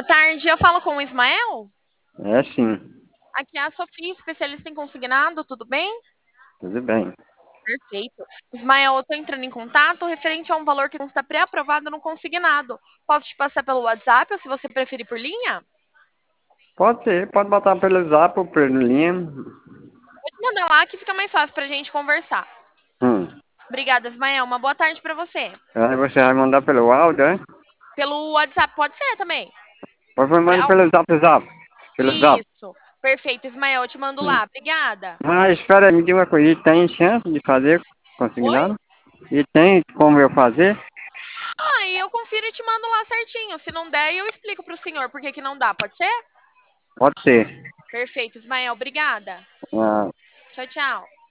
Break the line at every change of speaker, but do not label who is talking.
Boa tarde, eu falo com o Ismael.
É sim,
Aqui é a Sofia, especialista em consignado, tudo bem?
tudo bem.
Perfeito. Ismael, eu estou entrando em contato referente a um valor que está pré-aprovado no consignado. Posso te passar pelo WhatsApp ou se você preferir por linha?
Pode ser, pode botar pelo zap ou pelo linha.
Pode mandar lá que fica mais fácil para a gente conversar.
Hum.
Obrigada, Ismael. Uma boa tarde para você.
Aí você vai mandar pelo áudio, é?
Pelo WhatsApp pode ser também.
Ou você manda
Pra-
pelo zap. Pelo zap.
Isso. Perfeito, Ismael, eu te mando
Hum.
lá. Obrigada.
Ah, espera aí, me diga uma coisa. E tem chance de fazer
Oi?
consignado? E tem como eu fazer?
Aí eu confiro e te mando lá certinho. Se não der, eu explico para o senhor por que que não dá. Pode ser?
Pode ser.
Perfeito, Ismael. Obrigada.
Ah,
Tchau, tchau.